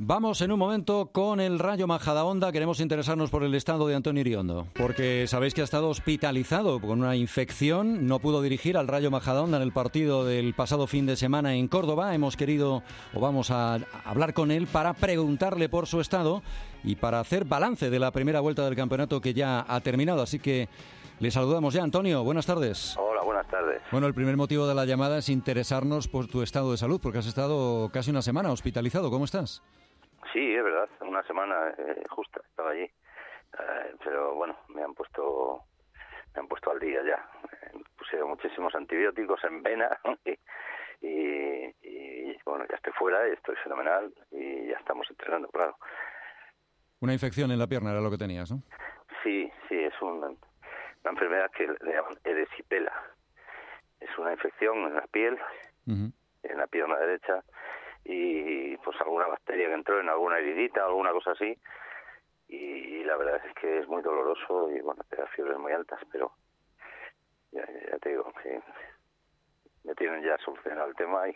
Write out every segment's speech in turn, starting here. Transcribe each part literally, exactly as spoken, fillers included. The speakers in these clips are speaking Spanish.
Vamos en un momento con el Rayo Majadahonda. Queremos interesarnos por el estado de Antonio Iriondo, porque sabéis que ha estado hospitalizado con una infección. No pudo dirigir al Rayo Majadahonda en el partido del pasado fin de semana en Córdoba. Hemos querido, o vamos a hablar con él para preguntarle por su estado y para hacer balance de la primera vuelta del campeonato que ya ha terminado. Así que le saludamos ya. Antonio, buenas tardes. Hola, buenas tardes. Bueno, el primer motivo de la llamada es interesarnos por tu estado de salud, porque has estado casi una semana hospitalizado. ¿Cómo estás? Sí, es verdad, una semana eh, justa estaba allí, eh, pero bueno, me han puesto me han puesto al día ya. Me pusieron muchísimos antibióticos en vena y, y, y bueno, ya estoy fuera, estoy fenomenal y ya estamos entrenando, claro. Una infección en la pierna era lo que tenías, ¿no? Sí, sí, es una, una enfermedad que le llaman erisipela. Es una infección en la piel, uh-huh. en la pierna derecha, y pues alguna bacteria que entró en alguna heridita, alguna cosa así, y la verdad es que es muy doloroso y bueno, te da fiebres muy altas, pero ya, ya te digo que me tienen ya solucionado el tema y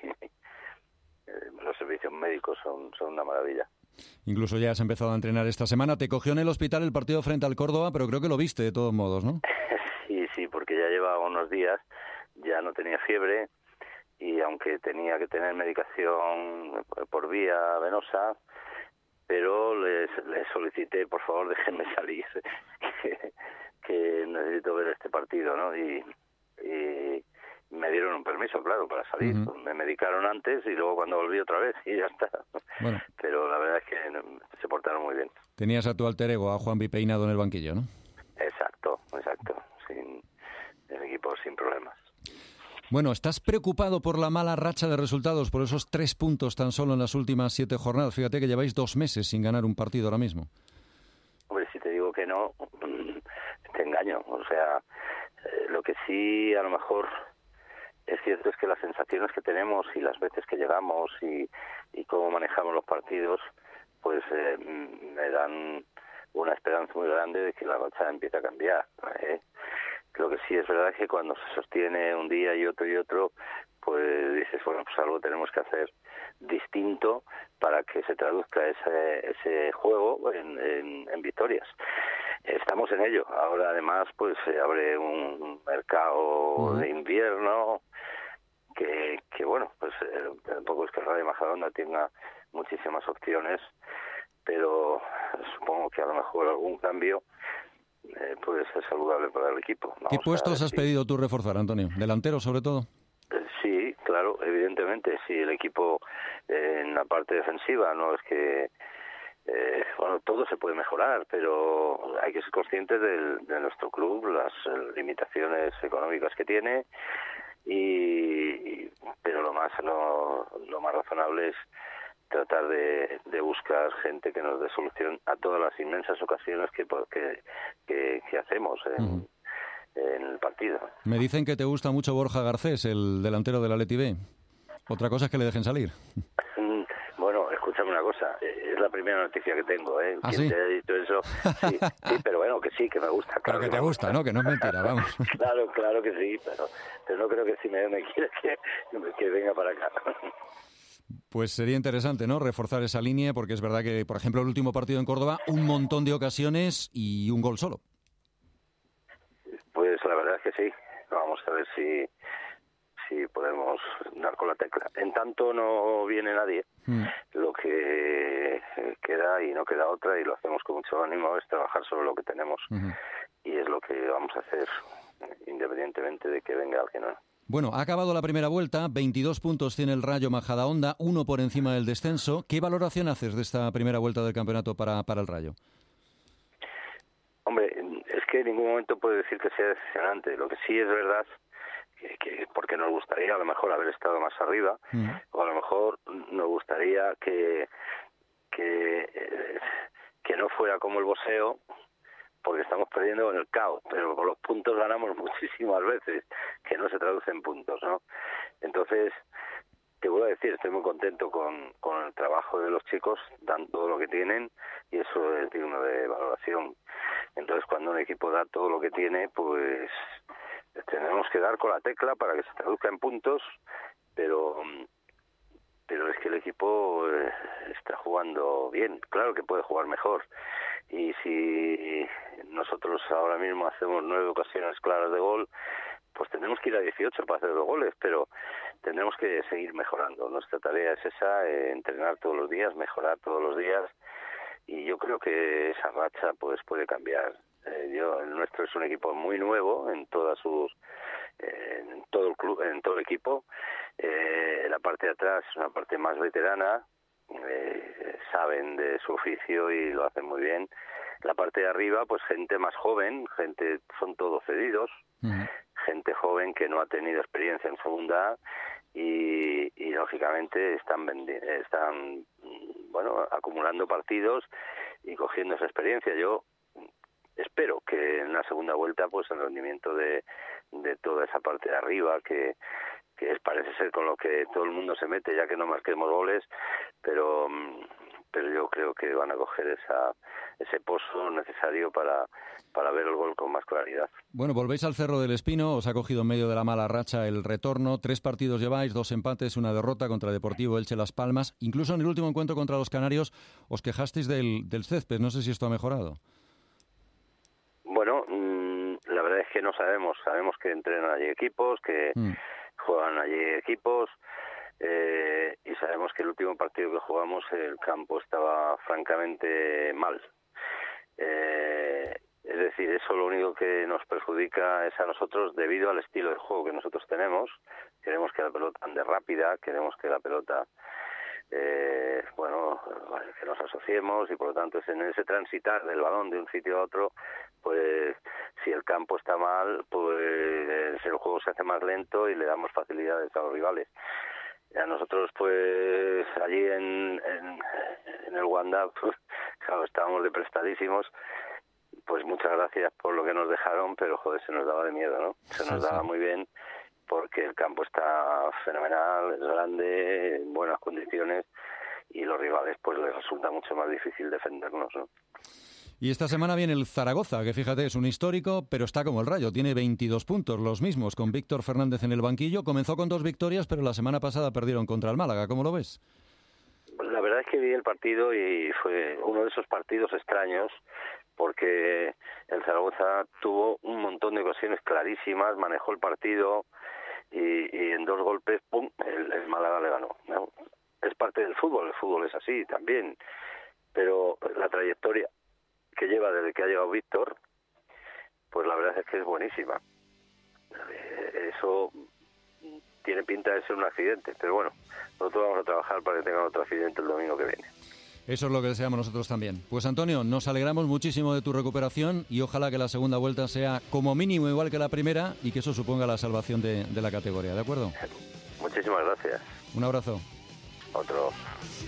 eh, los servicios médicos son, son una maravilla. Incluso ya has empezado a entrenar esta semana. Te cogió en el hospital el partido frente al Córdoba, pero creo que lo viste de todos modos, ¿no? Sí, sí, porque ya llevaba unos días, ya no tenía fiebre, y aunque tenía que tener medicación por vía venosa, pero les, les solicité, por favor, déjenme salir, que, que necesito ver este partido, ¿no? Y, y me dieron un permiso, claro, para salir. Uh-huh. Me medicaron antes y luego cuando volví otra vez y ya está. Bueno. Pero la verdad es que se portaron muy bien. Tenías a tu alter ego, a Juanvi Peinado en el banquillo, ¿no? Exacto, exacto. Sin, el equipo sin problemas. Bueno, ¿estás preocupado por la mala racha de resultados, por esos tres puntos tan solo en las últimas siete jornadas? Fíjate que lleváis dos meses sin ganar un partido ahora mismo. Hombre, si te digo que no, te engaño. O sea, eh, lo que sí a lo mejor es cierto es que las sensaciones que tenemos y las veces que llegamos y, y cómo manejamos los partidos, pues eh, me dan una esperanza muy grande de que la racha empiece a cambiar, ¿eh? Lo que sí es verdad es que cuando se sostiene un día y otro y otro, pues dices, bueno, pues algo tenemos que hacer distinto para que se traduzca ese ese juego en, en, en victorias. Estamos en ello. Ahora además pues se abre un mercado uh-huh. de invierno que, que bueno, pues eh, tampoco es que el Rayo Majadahonda tenga muchísimas opciones, pero supongo que a lo mejor algún cambio Eh, pues es saludable para el equipo. Vamos. ¿Qué puestos has si... pedido tú reforzar, Antonio? ¿Delantero sobre todo? Eh, sí, claro, evidentemente. Si el equipo eh, en la parte defensiva no es que eh, bueno, todo se puede mejorar, pero hay que ser conscientes del, de nuestro club, las eh, limitaciones económicas que tiene, y, y pero lo más lo, lo más razonable es tratar de, de buscar gente que nos dé solución a todas las inmensas ocasiones que que, que, que hacemos en, uh-huh. en el partido. Me dicen que te gusta mucho Borja Garcés, el delantero del Athletic B. Otra cosa es que le dejen salir. Bueno, escúchame una cosa, es la primera noticia que tengo, ¿eh? ¿Ah, ¿Quién sí? te ha dicho eso? Sí, sí, pero bueno, que sí, que me gusta. Claro, pero que te gusta, ¿no? Que no es mentira, vamos. Claro, claro que sí, pero, pero no creo que si me, me quiere que, que venga para acá. Pues sería interesante, ¿no?, reforzar esa línea, porque es verdad que, por ejemplo, el último partido en Córdoba, un montón de ocasiones y un gol solo. Pues la verdad es que sí. Vamos a ver si si podemos dar con la tecla. En tanto no viene nadie, mm. lo que queda y no queda otra, y lo hacemos con mucho ánimo, es trabajar sobre lo que tenemos. Uh-huh. Y es lo que vamos a hacer, independientemente de que venga alguien o no. Bueno, ha acabado la primera vuelta, veintidós puntos tiene el Rayo Majadahonda, uno por encima del descenso. ¿Qué valoración haces de esta primera vuelta del campeonato para, para el Rayo? Hombre, es que en ningún momento puedo decir que sea decepcionante. Lo que sí es verdad, que, que porque nos gustaría a lo mejor haber estado más arriba, mm. o a lo mejor nos gustaría que, que, que no fuera como el boxeo, porque estamos perdiendo en el caos, pero por los puntos ganamos muchísimas veces, que no se traduce en puntos, ¿no? Entonces, te voy a decir, estoy muy contento con, con el trabajo de los chicos, dan todo lo que tienen, y eso es digno de valoración. Entonces, cuando un equipo da todo lo que tiene, pues tenemos que dar con la tecla para que se traduzca en puntos, pero pero es que el equipo eh, está jugando bien. Claro que puede jugar mejor, y si nosotros ahora mismo hacemos nueve ocasiones claras de gol, pues tendremos que ir a dieciocho para hacer dos goles, pero tendremos que seguir mejorando. Nuestra tarea es esa, eh, entrenar todos los días, mejorar todos los días, y yo creo que esa racha pues puede cambiar. Eh, yo, el nuestro es un equipo muy nuevo en todas sus, eh, en todo el club, en todo el equipo. Eh, la parte de atrás es una parte más veterana, eh, saben de su oficio y lo hacen muy bien. La parte de arriba, pues gente más joven, gente, son todos cedidos, uh-huh. gente joven que no ha tenido experiencia en segunda A, y, y lógicamente están vendi- están bueno acumulando partidos y cogiendo esa experiencia. Yo espero que en la segunda vuelta pues el rendimiento de, de toda esa parte de arriba, que que es, parece ser con lo que todo el mundo se mete, ya que no marquemos goles, pero pero yo creo que van a coger esa ese pozo necesario para para ver el gol con más claridad. Bueno, volvéis al Cerro del Espino, os ha cogido en medio de la mala racha el retorno, tres partidos lleváis, dos empates, una derrota contra Deportivo Elche Las Palmas, incluso en el último encuentro contra los canarios os quejasteis del, del césped, no sé si esto ha mejorado. Bueno, mmm, la verdad es que no sabemos, sabemos que entrenan allí equipos, que mm. juegan allí equipos, eh, y sabemos que el último partido que jugamos el campo estaba francamente mal. Eh, es decir, eso lo único que nos perjudica es a nosotros debido al estilo de juego que nosotros tenemos. Queremos que la pelota ande rápida, queremos que la pelota, eh, bueno, que nos asociemos, y por lo tanto es en ese transitar del balón de un sitio a otro, pues si el campo está mal, pues el juego se hace más lento y le damos facilidades a los rivales. A nosotros, pues allí en, en, en el Wanda, pues, claro, estábamos de prestadísimos. Pues muchas gracias por lo que nos dejaron, pero joder, se nos daba de miedo, ¿no? Se nos sí, daba sí. muy bien, porque el campo está fenomenal, es grande, en buenas condiciones, y los rivales pues les resulta mucho más difícil defendernos, ¿no? Y esta semana viene el Zaragoza, que fíjate, es un histórico, pero está como el Rayo, tiene veintidós puntos, los mismos, con Víctor Fernández en el banquillo. Comenzó con dos victorias, pero la semana pasada perdieron contra el Málaga. ¿Cómo lo ves? La verdad es que vi el partido y fue uno de esos partidos extraños, porque el Zaragoza tuvo un montón de ocasiones clarísimas, manejó el partido y, y en dos golpes, ¡pum!, el, el Málaga le ganó, ¿no? Es parte del fútbol, el fútbol es así también, pero la trayectoria que lleva desde que ha llegado Víctor, pues la verdad es que es buenísima. Eso tiene pinta de ser un accidente, pero bueno, nosotros vamos a trabajar para que tengan otro accidente el domingo que viene. Eso es lo que deseamos nosotros también. Pues Antonio, nos alegramos muchísimo de tu recuperación y ojalá que la segunda vuelta sea como mínimo igual que la primera y que eso suponga la salvación de, de la categoría, ¿de acuerdo? Muchísimas gracias. Un abrazo. Otro.